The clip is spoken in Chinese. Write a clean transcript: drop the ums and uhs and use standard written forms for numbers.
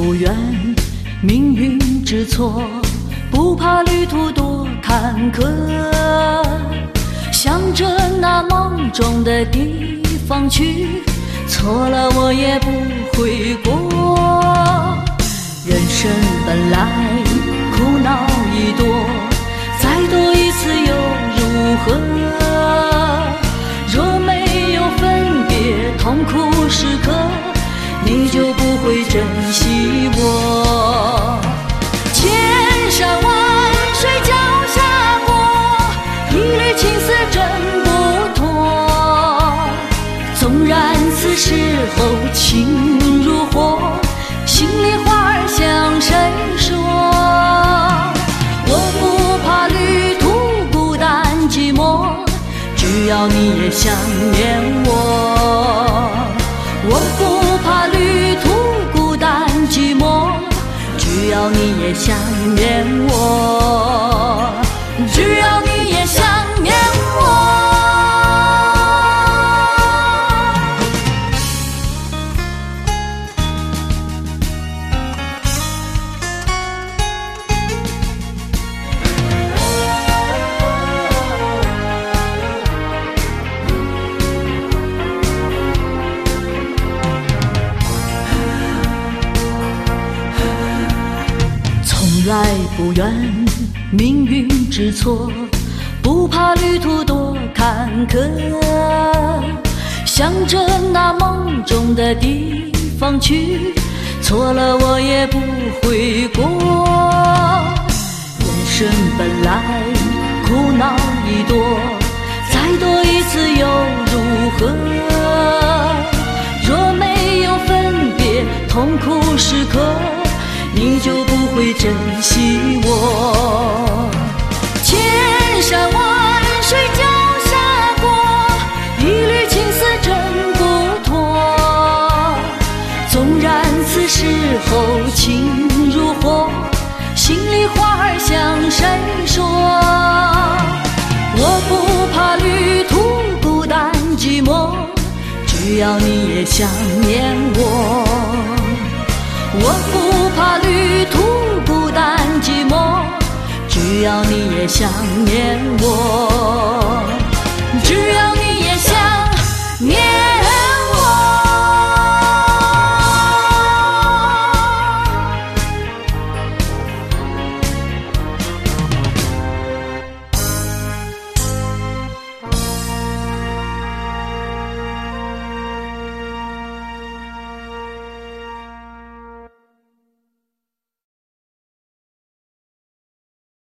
不怨命运之错，不怕旅途多坎坷，向着那梦中的地方去，错了我也不悔过。人生本来苦恼已多，再多一次又如何？若没有分别痛苦时刻，你就不会珍惜我。千山万水脚下过，一缕青丝真不脱。纵然此时候情如火，心里话儿向谁说？我不怕旅途孤单寂寞，只要你也想念我。我不怕旅途孤单寂寞，只要你也想念我，只要你也想念我。从来不怨命运之错，不怕旅途多坎坷，向着那梦中的地方去，错了我也不悔过。人生本来苦恼已多，再多一次又如何？若没有分别痛苦时刻，你就不会珍惜我。千山万水脚下过，一缕青丝真不脱。纵然此时候情如火，心里话儿向谁说？我不怕旅途孤单寂寞，只要你也想念我。我不怕旅途孤单寂寞，只要你也想念我。